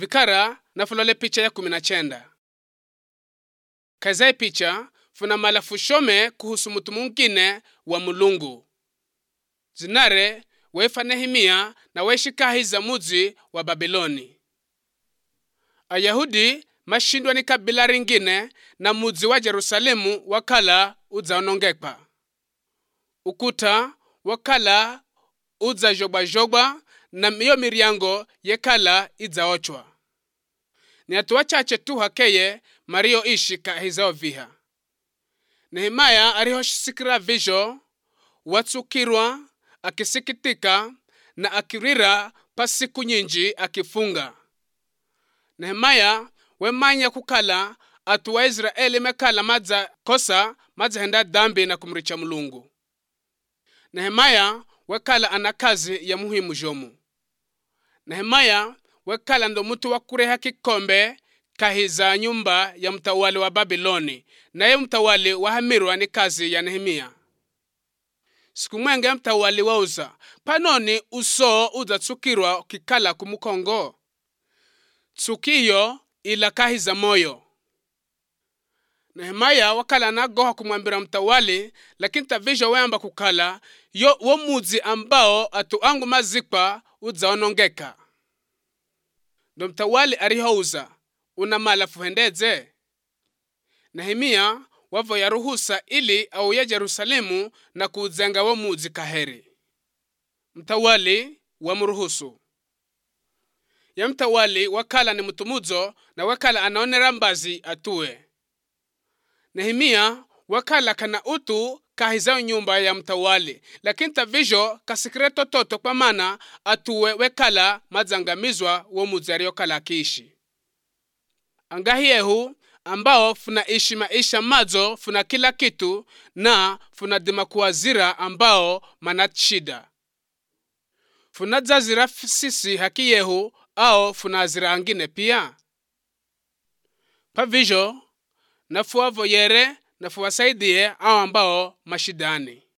vikara na fulole picha ya 19. Kaza picha funa malafu shome kuhusu mtu mwingine wa Mulungu. Zinare wefa Nehemia na weshikahi za muji wa Babiloni. Ayahudi mashindwa ni kabila ringine na muji wa Jerusalemu wakala udzaonongekwa. Ukuta wakala udza jogba na miyo miryango yekala idzaochwa. Ni atu wachache tu hakeye Mario ishi kahizao viha. Nehemia arihoshikira vijo watsukirwa akisikitika na akirira pasiku nyinji akifunga. Nehemia wemanya kukala atu wa Israeli mekala madza henda dambi na kumricha Mulungu. Nehemia wekala ana kazi ya muhimu jomu. Nehemia wekala ndo mtu wakureha kikombe kahiza nyumba ya mtawali wa Babiloni, naye mtawali wahamirwa ni kazi ya Nehemia. Siku mwenge mtawali wauza, panoni uso udzatsukirwa kikala kumukongo. Tsukiyo ila kahiza moyo. Nehemia wakala nagoha kumwambira mtawali, lakini tavijo weamba kukala wo muzi ambao atu angu mazikwa udzaonongeka. Ndo mtawali arihouza, una malafu hendeze? Nehemia wavo ya ruhusa ili au ya Jerusalemu na kuuzenga wo muzi kaheri. Mtawali wa muruhusu. Ya mtawali wakala ni mutumudzo na wakala anaonera mbazi atue. Nehemia wakala kana utu kahizao nyumba ya mtawali, lakini tavijo kasikreto toto kwa mana atuwe wekala madzangamizwa wo muzi ariokala akiishi. Angahiyehu ambao funa ishi maisha madzo funa kila kitu na funa dima kuwazira ambao manatshida. Funa dzazira sisi hakiyehu au funa azira angine pia. Pavijo nafuwa voyere nafuwa saidie au ambao mashidani.